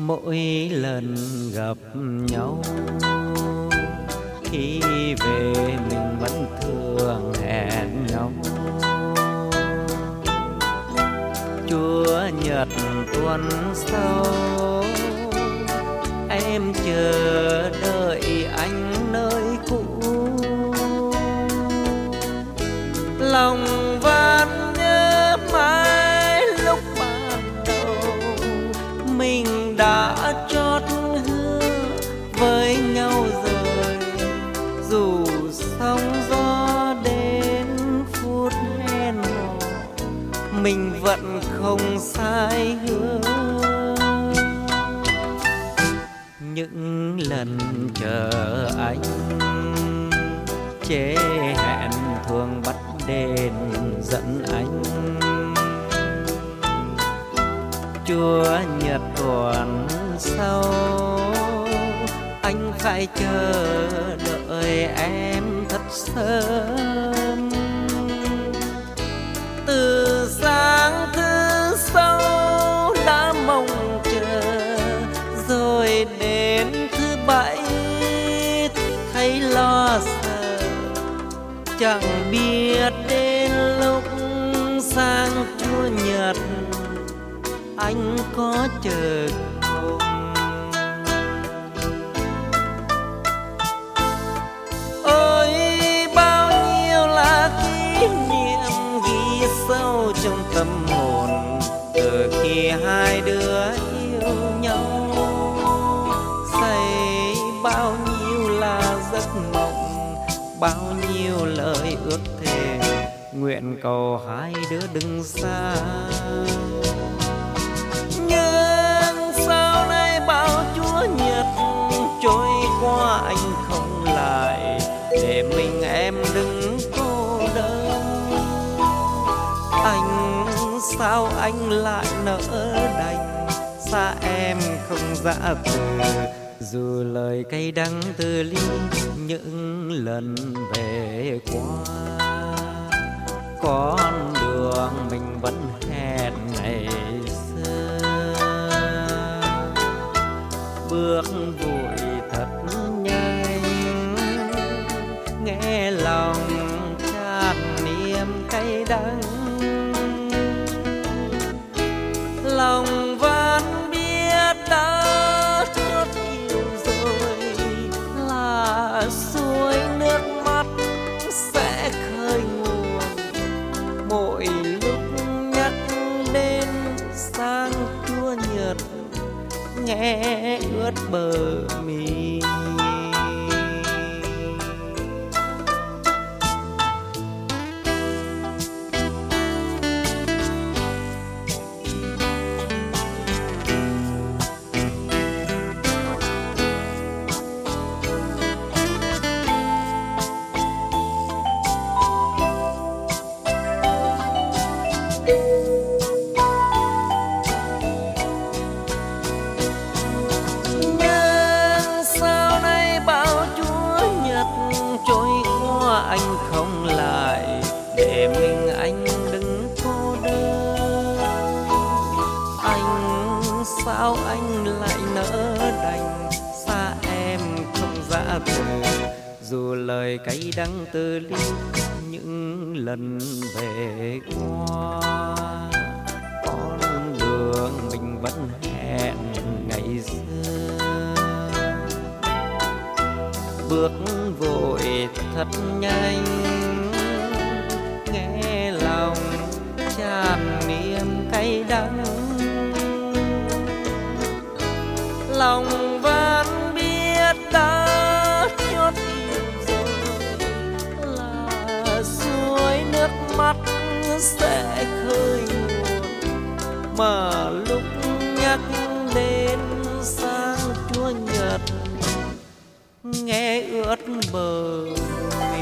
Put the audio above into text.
Mỗi lần gặp nhau khi về mình vẫn thường hẹn nhau. Chúa nhật tuần sau em chờ đợi anh nơi cũ. Lòng vẫn nhớ mãi lúc ban đầu mình đã chót hứa với nhau rồi. Dù sóng gió đến phút hẹn hò mình vẫn không sai hứa. Những lần chờ anh chế hẹn thường bắt đền dẫn anh. Chúa nhật tuần sau anh phải chờ đợi em thật sớm. Từ sáng thứ sáu đã mong chờ, rồi đến thứ bảy thấy lo sợ. Chẳng biết đến lúc sang Chúa nhật anh có chờ không. Ôi bao nhiêu là kỷ niệm ghi sâu trong tâm hồn từ khi hai đứa yêu nhau. Say bao nhiêu là giấc mộng, bao nhiêu lời ước thề, nguyện cầu hai đứa đừng xa. Nhưng sau này bao Chúa nhật trôi qua anh không lại, để mình em đừng cô đơn. Anh sao anh lại nỡ đành xa em không dã từ. Dù lời cay đắng từ ly những lần về qua, con đường mình vẫn hẹn ngày xưa. Bước vội thật nhanh, nghe lòng tràn niềm cay đắng. Lòng vẫn biết đã chót yêu rồi, là suối nước mắt sẽ khơi nguồn. Mỗi lúc nhắc đến sáng Chúa nhật nghe ướt bờ mi. Anh không lại, để mình anh đừng cô đơn. Anh sao anh lại nỡ đành xa em không dã từ. Dù lời cay đắng từ ly những lần về qua, con đường mình vẫn hẹn ngày xưa. Bước vội thật nhanh, nghe lòng tràn niềm cay đắng. Lòng vẫn biết đã chót yêu rồi, là suối nước mắt sẽ khơi nguồn. Mà lúc nhắc đến sáng Chúa nhật nghe ướt bờ.